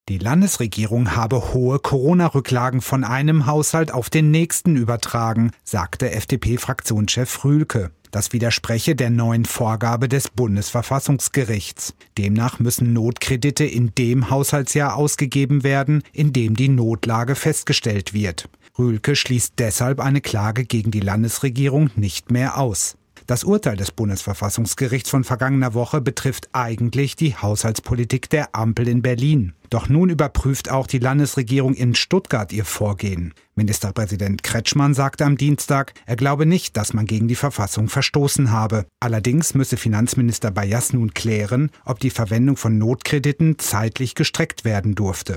Die Landesregierung habe hohe Corona-Rücklagen von einem Haushalt auf den nächsten übertragen, sagte FDP-Fraktionschef Rühlke. Das widerspreche der neuen Vorgabe des Bundesverfassungsgerichts. Demnach müssen Notkredite in dem Haushaltsjahr ausgegeben werden, in dem die Notlage festgestellt wird. Rühlke schließt deshalb eine Klage gegen die Landesregierung nicht mehr aus. Das Urteil des Bundesverfassungsgerichts von vergangener Woche betrifft eigentlich die Haushaltspolitik der Ampel in Berlin. Doch nun überprüft auch die Landesregierung in Stuttgart ihr Vorgehen. Ministerpräsident Kretschmann sagte am Dienstag, er glaube nicht, dass man gegen die Verfassung verstoßen habe. Allerdings müsse Finanzminister Bayas nun klären, ob die Verwendung von Notkrediten zeitlich gestreckt werden durfte.